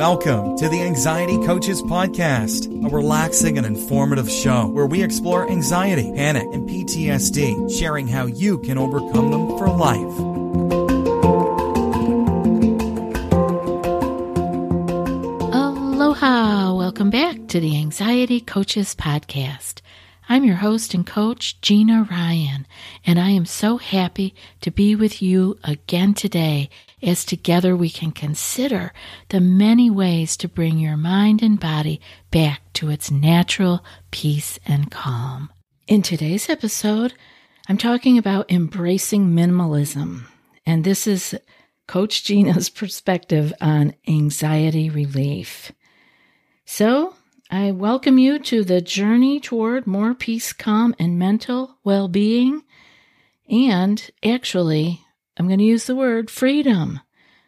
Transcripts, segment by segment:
Welcome to the Anxiety Coaches Podcast, a relaxing and informative show where we explore anxiety, panic, and PTSD, sharing how you can overcome them for life. Aloha! Welcome back to the Anxiety Coaches Podcast. I'm your host and coach, Gina Ryan, and I am so happy to be with you again today as together we can consider the many ways to bring your mind and body back to its natural peace and calm. In today's episode, I'm talking about embracing minimalism, and this is Coach Gina's perspective on anxiety relief. So, I welcome you to the journey toward more peace, calm, and mental well-being. And actually, I'm going to use the word freedom.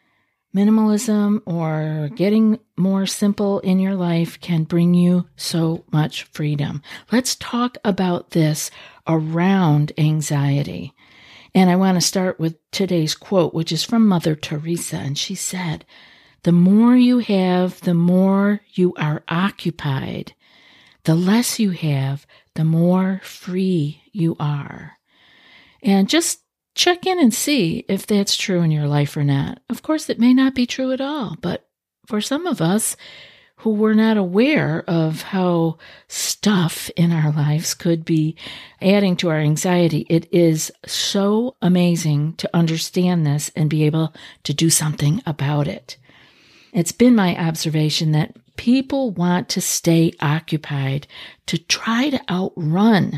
Minimalism or getting more simple in your life can bring you so much freedom. Let's talk about this around anxiety. And I want to start with today's quote, which is from Mother Teresa. And she said, "The more you have, the more you are occupied. The less you have, the more free you are." And just check in and see if that's true in your life or not. Of course, it may not be true at all, but for some of us who were not aware of how stuff in our lives could be adding to our anxiety, it is so amazing to understand this and be able to do something about it. It's been my observation that people want to stay occupied to try to outrun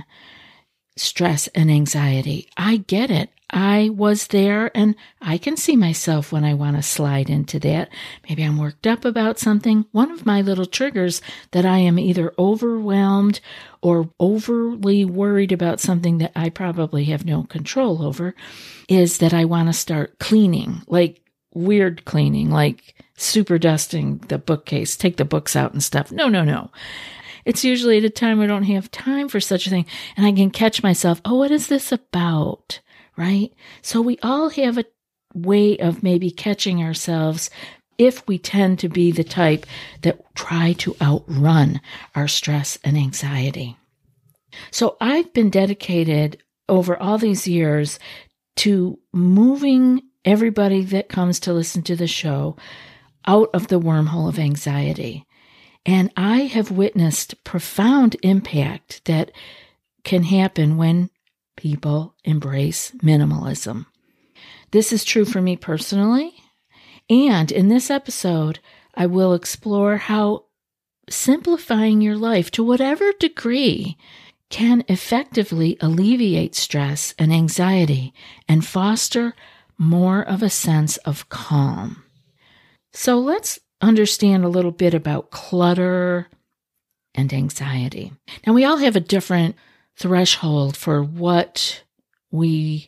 stress and anxiety. I get it. I was there and I can see myself when I want to slide into that. Maybe I'm worked up about something. One of my little triggers that I am either overwhelmed or overly worried about something that I probably have no control over is that I want to start cleaning, like weird cleaning, like super dusting the bookcase, take the books out and stuff. No. It's usually at a time I don't have time for such a thing. And I can catch myself, what is this about? Right? So we all have a way of maybe catching ourselves if we tend to be the type that try to outrun our stress and anxiety. So I've been dedicated over all these years to moving everybody that comes to listen to the show out of the wormhole of anxiety. And I have witnessed profound impact that can happen when people embrace minimalism. This is true for me personally. And in this episode, I will explore how simplifying your life to whatever degree can effectively alleviate stress and anxiety and foster more of a sense of calm. So let's understand a little bit about clutter and anxiety. Now, we all have a different threshold for what we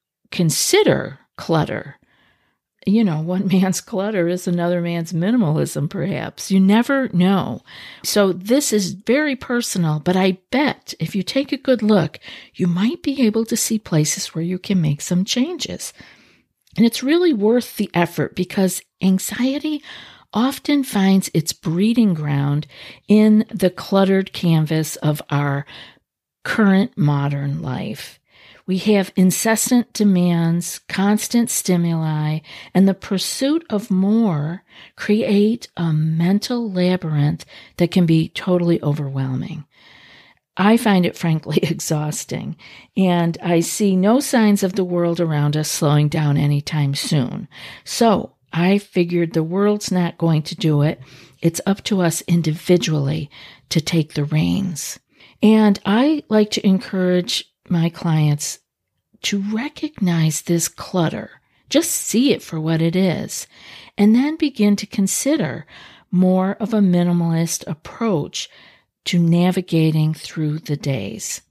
consider clutter. You know, one man's clutter is another man's minimalism, perhaps. You never know. So this is very personal, but I bet if you take a good look, you might be able to see places where you can make some changes. And it's really worth the effort because anxiety often finds its breeding ground in the cluttered canvas of our current modern life. We have incessant demands, constant stimuli, and the pursuit of more create a mental labyrinth that can be totally overwhelming. I find it frankly exhausting, and I see no signs of the world around us slowing down anytime soon. So I figured the world's not going to do it. It's up to us individually to take the reins. And I like to encourage my clients to recognize this clutter. Just see it for what it is, and then begin to consider more of a minimalist approach to navigating through the days.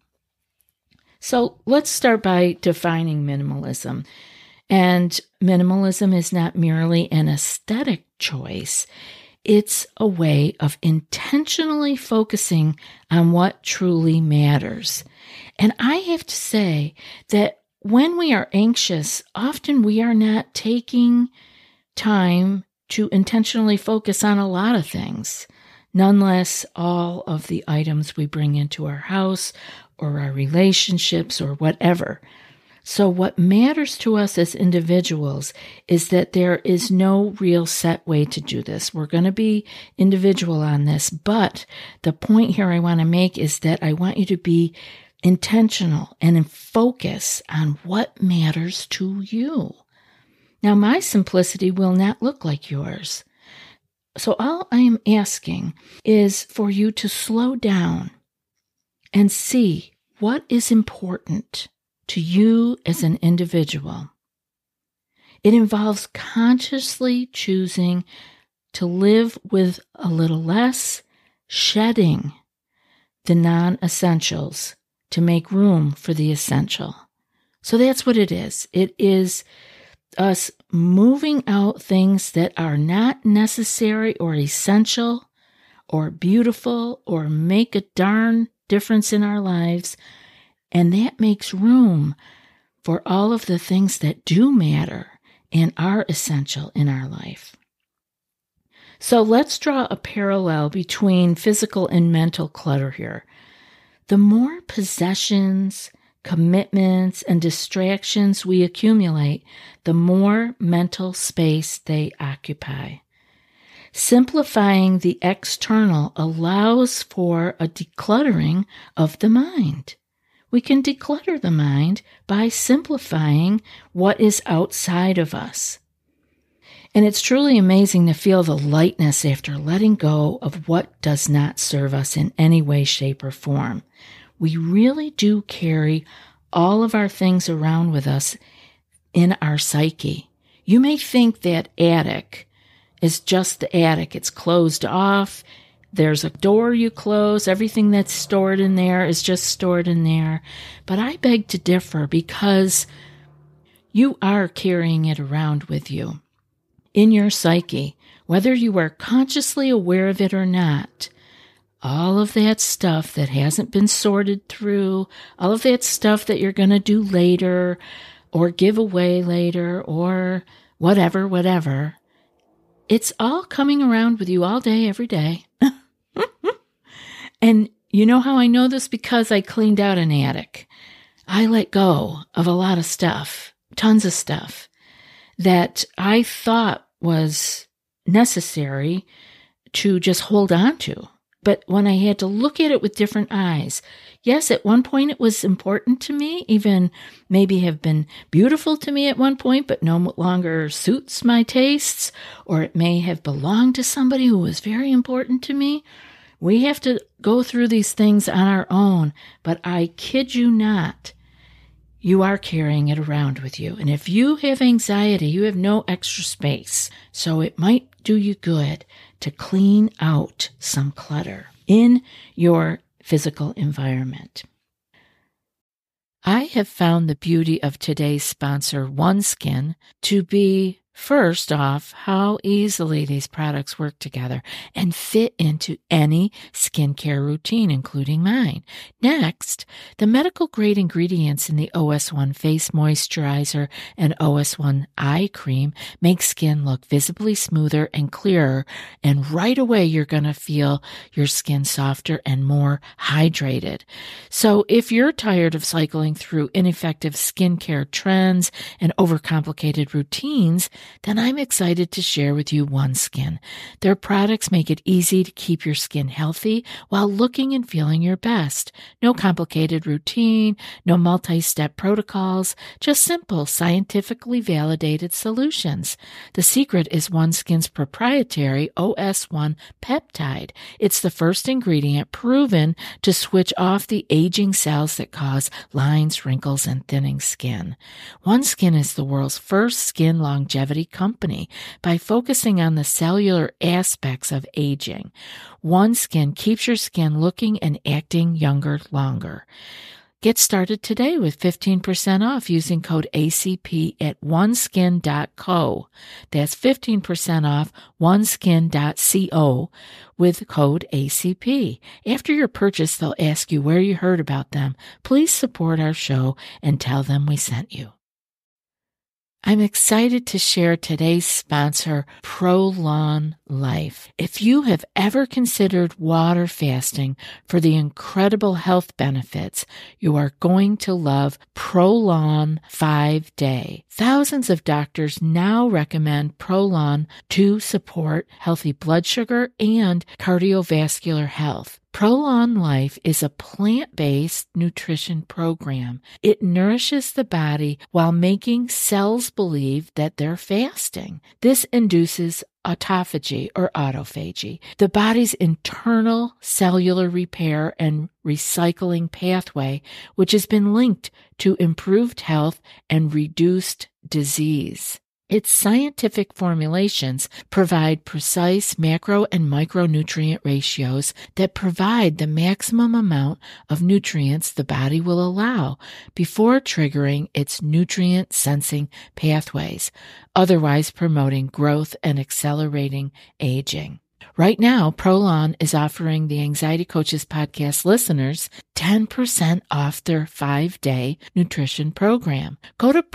So let's start by defining minimalism. And minimalism is not merely an aesthetic choice. It's a way of intentionally focusing on what truly matters. And I have to say that when we are anxious, often we are not taking time to intentionally focus on a lot of things, nonetheless all of the items we bring into our house or our relationships or whatever. So what matters to us as individuals is that there is no real set way to do this. We're going to be individual on this, but the point here I want to make is that I want you to be intentional and in focus on what matters to you. Now, my simplicity will not look like yours. So all I am asking is for you to slow down and see what is important to you as an individual. It involves consciously choosing to live with a little less, shedding the non-essentials to make room for the essential. So that's what it is. It is us moving out things that are not necessary or essential or beautiful or make a darn difference in our lives. And that makes room for all of the things that do matter and are essential in our life. So let's draw a parallel between physical and mental clutter here. The more possessions, commitments, and distractions we accumulate, the more mental space they occupy. Simplifying the external allows for a decluttering of the mind. We can declutter the mind by simplifying what is outside of us. And it's truly amazing to feel the lightness after letting go of what does not serve us in any way, shape, or form. We really do carry all of our things around with us in our psyche. You may think that attic is just the attic. It's closed off. There's a door you close. Everything that's stored in there is just stored in there. But I beg to differ because you are carrying it around with you in your psyche, whether you are consciously aware of it or not. All of that stuff that hasn't been sorted through, all of that stuff that you're going to do later or give away later or whatever, it's all coming around with you all day, every day. And you know how I know this? Because I cleaned out an attic. I let go of a lot of stuff, tons of stuff that I thought was necessary to just hold on to. But when I had to look at it with different eyes, yes, at one point it was important to me, even maybe have been beautiful to me at one point, but no longer suits my tastes, or it may have belonged to somebody who was very important to me. We have to go through these things on our own, but I kid you not, you are carrying it around with you. And if you have anxiety, you have no extra space. So it might do you good to clean out some clutter in your physical environment. I have found the beauty of today's sponsor, OneSkin, to be, first off, how easily these products work together and fit into any skincare routine, including mine. Next, the medical-grade ingredients in the OS1 Face Moisturizer and OS1 Eye Cream make skin look visibly smoother and clearer, and right away you're going to feel your skin softer and more hydrated. So if you're tired of cycling through ineffective skincare trends and overcomplicated routines, then I'm excited to share with you OneSkin. Their products make it easy to keep your skin healthy while looking and feeling your best. No complicated routine, no multi-step protocols, just simple, scientifically validated solutions. The secret is OneSkin's proprietary OS1 peptide. It's the first ingredient proven to switch off the aging cells that cause lines, wrinkles, and thinning skin. OneSkin is the world's first skin longevity company by focusing on the cellular aspects of aging. OneSkin keeps your skin looking and acting younger longer. Get started today with 15% off using code ACP at oneskin.co. That's 15% off oneskin.co with code ACP. After your purchase, they'll ask you where you heard about them. Please support our show and tell them we sent you. I'm excited to share today's sponsor, Prolon Life. If you have ever considered water fasting for the incredible health benefits, you are going to love Prolon 5-Day. Thousands of doctors now recommend Prolon to support healthy blood sugar and cardiovascular health. Prolon Life is a plant-based nutrition program. It nourishes the body while making cells believe that they're fasting. This induces autophagy or autophagy, the body's internal cellular repair and recycling pathway, which has been linked to improved health and reduced disease. Its scientific formulations provide precise macro and micronutrient ratios that provide the maximum amount of nutrients the body will allow before triggering its nutrient sensing pathways, otherwise promoting growth and accelerating aging. Right now, Prolon is offering the Anxiety Coaches Podcast listeners 10% off their 5-day nutrition program. Go to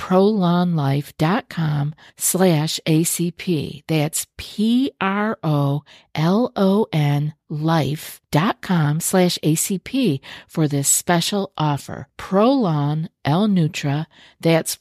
prolonlife.com/ACP. That's PROLON life.com/ACP for this special offer. Prolon L-Nutra. That's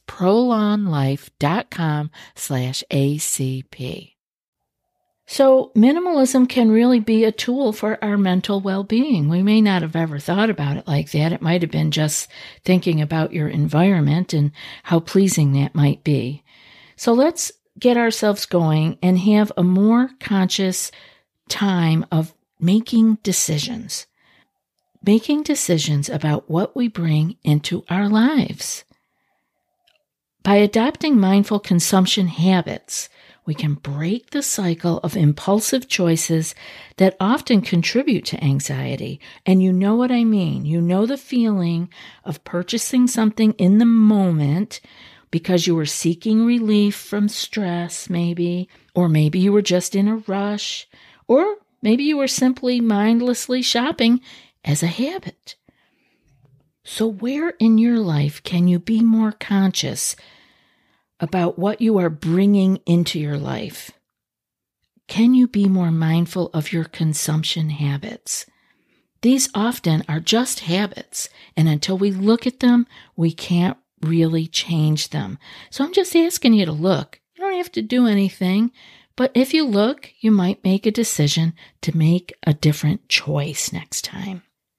prolonlife.com/ACP. So minimalism can really be a tool for our mental well-being. We may not have ever thought about it like that. It might have been just thinking about your environment and how pleasing that might be. So let's get ourselves going and have a more conscious time of making decisions about what we bring into our lives. By adopting mindful consumption habits, we can break the cycle of impulsive choices that often contribute to anxiety. And you know what I mean. You know the feeling of purchasing something in the moment because you were seeking relief from stress, maybe, or maybe you were just in a rush, or maybe you were simply mindlessly shopping as a habit. So where in your life can you be more conscious about what you are bringing into your life? Can you be more mindful of your consumption habits? These often are just habits, and until we look at them, we can't really change them. So I'm just asking you to look. You don't have to do anything, but if you look, you might make a decision to make a different choice next time.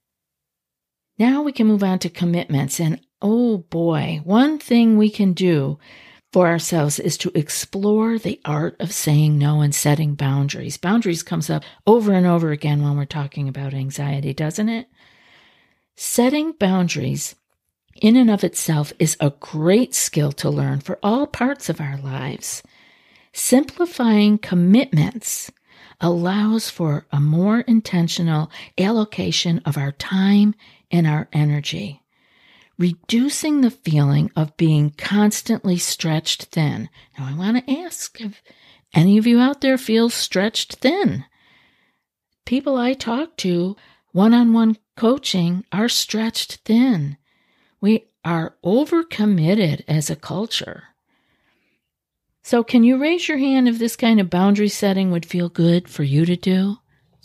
Now we can move on to commitments, and oh boy, one thing we can do for ourselves is to explore the art of saying no and setting boundaries. Boundaries comes up over and over again when we're talking about anxiety, doesn't it? Setting boundaries in and of itself is a great skill to learn for all parts of our lives. Simplifying commitments allows for a more intentional allocation of our time and our energy. Reducing the feeling of being constantly stretched thin. Now, I want to ask if any of you out there feel stretched thin. People I talk to, one-on-one coaching, are stretched thin. We are overcommitted as a culture. So can you raise your hand if this kind of boundary setting would feel good for you to do?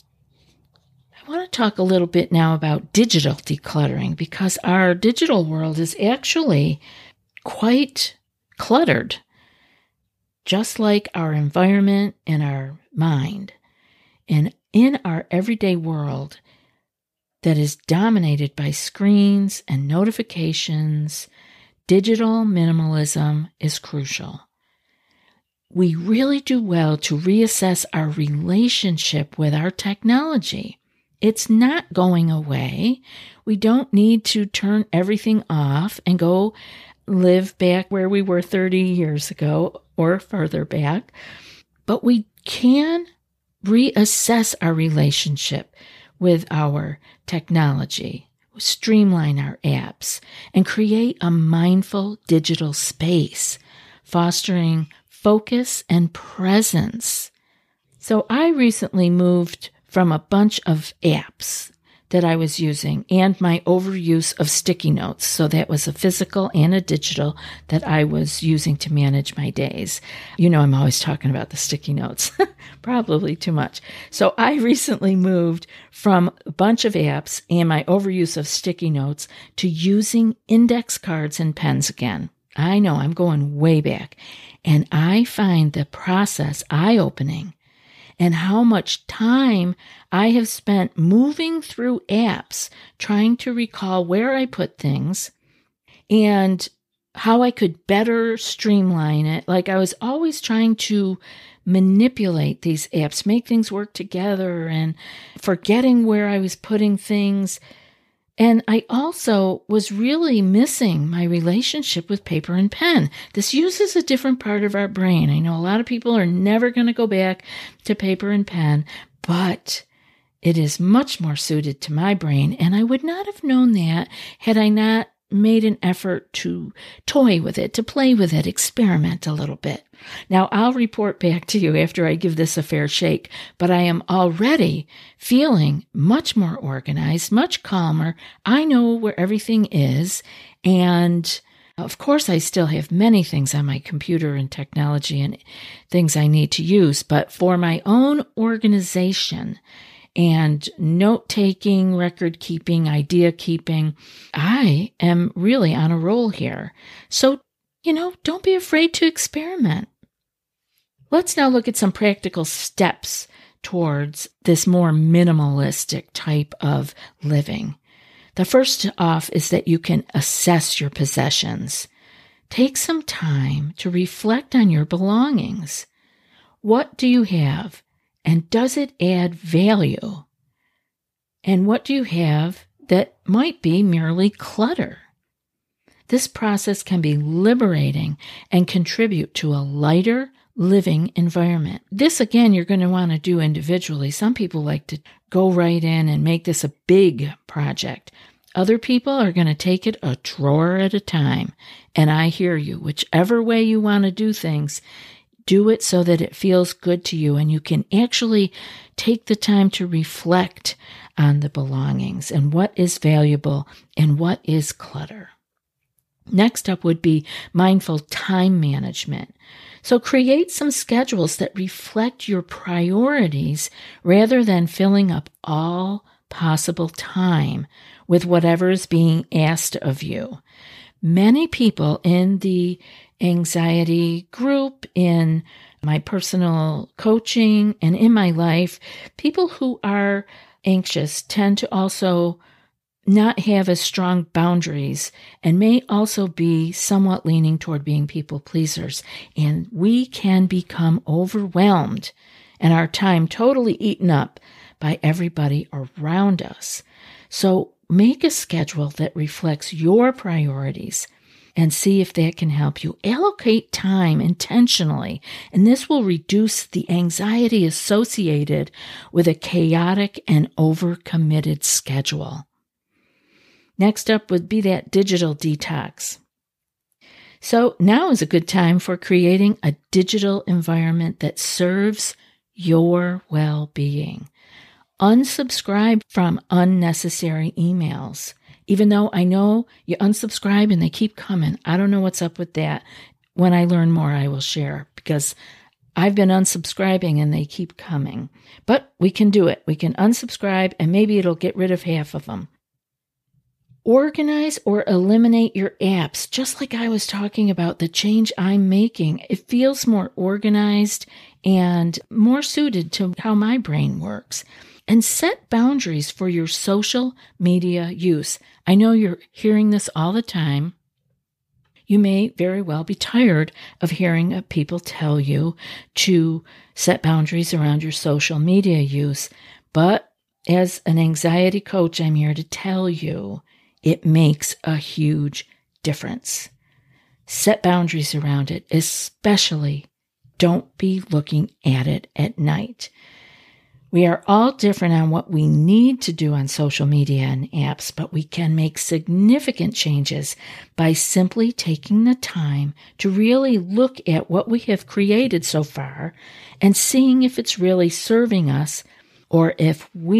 I want to talk a little bit now about digital decluttering, because our digital world is actually quite cluttered, just like our environment and our mind. And in our everyday world that is dominated by screens and notifications, digital minimalism is crucial. We really do well to reassess our relationship with our technology. It's not going away. We don't need to turn everything off and go live back where we were 30 years ago or further back. But we can reassess our relationship with our technology, streamline our apps, and create a mindful digital space, fostering focus and presence. So I recently moved from a bunch of apps that I was using and my overuse of sticky notes. So that was a physical and a digital that I was using to manage my days. You know, I'm always talking about the sticky notes, probably too much. So I recently moved from a bunch of apps and my overuse of sticky notes to using index cards and pens again. I know I'm going way back, and I find the process eye-opening. And how much time I have spent moving through apps, trying to recall where I put things and how I could better streamline it. Like I was always trying to manipulate these apps, make things work together and forgetting where I was putting things. And I also was really missing my relationship with paper and pen. This uses a different part of our brain. I know a lot of people are never going to go back to paper and pen, but it is much more suited to my brain. And I would not have known that had I not made an effort to toy with it, to play with it, experiment a little bit. Now, I'll report back to you after I give this a fair shake, but I am already feeling much more organized, much calmer. I know where everything is, and of course, I still have many things on my computer and technology and things I need to use, but for my own organization and note-taking, record-keeping, idea-keeping, I am really on a roll here. So, don't be afraid to experiment. Let's now look at some practical steps towards this more minimalistic type of living. The first off is that you can assess your possessions. Take some time to reflect on your belongings. What do you have? And does it add value? And what do you have that might be merely clutter? This process can be liberating and contribute to a lighter living environment. This, again, you're going to want to do individually. Some people like to go right in and make this a big project. Other people are going to take it a drawer at a time. And I hear you. Whichever way you want to do things, do it so that it feels good to you and you can actually take the time to reflect on the belongings and what is valuable and what is clutter. Next up would be mindful time management. So create some schedules that reflect your priorities rather than filling up all possible time with whatever is being asked of you. Many people in the anxiety group, in my personal coaching, and in my life, people who are anxious tend to also not have as strong boundaries and may also be somewhat leaning toward being people pleasers. And we can become overwhelmed and our time totally eaten up by everybody around us. So make a schedule that reflects your priorities and see if that can help you. Allocate time intentionally, and this will reduce the anxiety associated with a chaotic and overcommitted schedule. Next up would be that digital detox. So now is a good time for creating a digital environment that serves your well-being. Unsubscribe from unnecessary emails. Even though I know you unsubscribe and they keep coming. I don't know what's up with that. When I learn more, I will share because I've been unsubscribing and they keep coming. But we can do it. We can unsubscribe and maybe it'll get rid of half of them. Organize or eliminate your apps, just like I was talking about the change I'm making. It feels more organized and more suited to how my brain works. And set boundaries for your social media use. I know you're hearing this all the time. You may very well be tired of hearing people tell you to set boundaries around your social media use. But as an anxiety coach, I'm here to tell you it makes a huge difference. Set boundaries around it, especially don't be looking at it at night. We are all different on what we need to do on social media and apps, but we can make significant changes by simply taking the time to really look at what we have created so far and seeing if it's really serving us or if we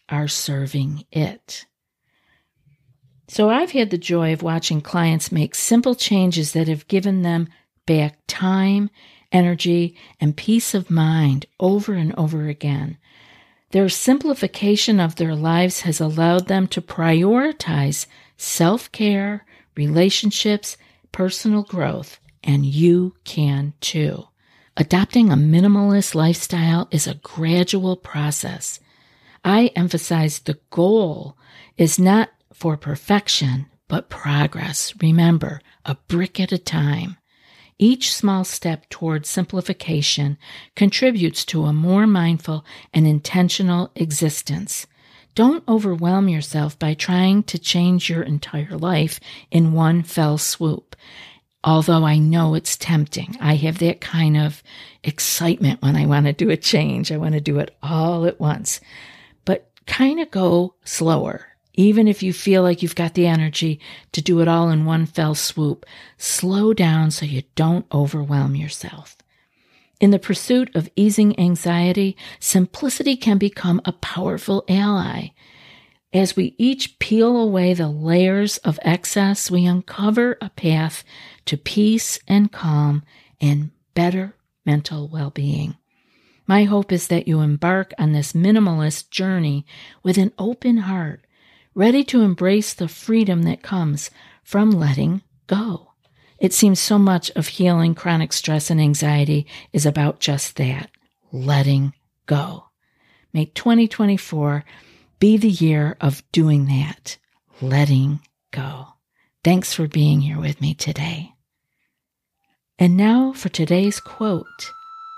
are serving it. So I've had the joy of watching clients make simple changes that have given them back time, energy, and peace of mind over and over again. Their simplification of their lives has allowed them to prioritize self-care, relationships, personal growth, and you can too. Adopting a minimalist lifestyle is a gradual process. I emphasize the goal is not for perfection, but progress. Remember, a brick at a time. Each small step towards simplification contributes to a more mindful and intentional existence. Don't overwhelm yourself by trying to change your entire life in one fell swoop. Although I know it's tempting. I have that kind of excitement when I want to do a change. I want to do it all at once. But kind of go slower. Even if you feel like you've got the energy to do it all in one fell swoop, slow down so you don't overwhelm yourself. In the pursuit of easing anxiety, simplicity can become a powerful ally. As we each peel away the layers of excess, we uncover a path to peace and calm and better mental well-being. My hope is that you embark on this minimalist journey with an open heart, ready to embrace the freedom that comes from letting go. It seems so much of healing chronic stress and anxiety is about just that, letting go. May 2024 be the year of doing that, letting go. Thanks for being here with me today. And now for today's quote.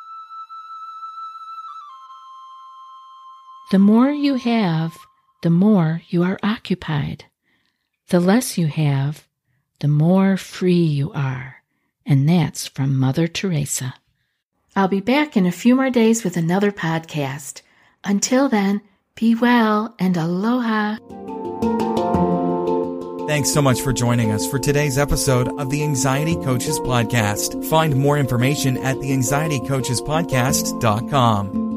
The more you have, the more you are occupied. The less you have, the more free you are. And that's from Mother Teresa. I'll be back in a few more days with another podcast. Until then, be well and aloha. Thanks so much for joining us for today's episode of the Anxiety Coaches Podcast. Find more information at theanxietycoachespodcast.com.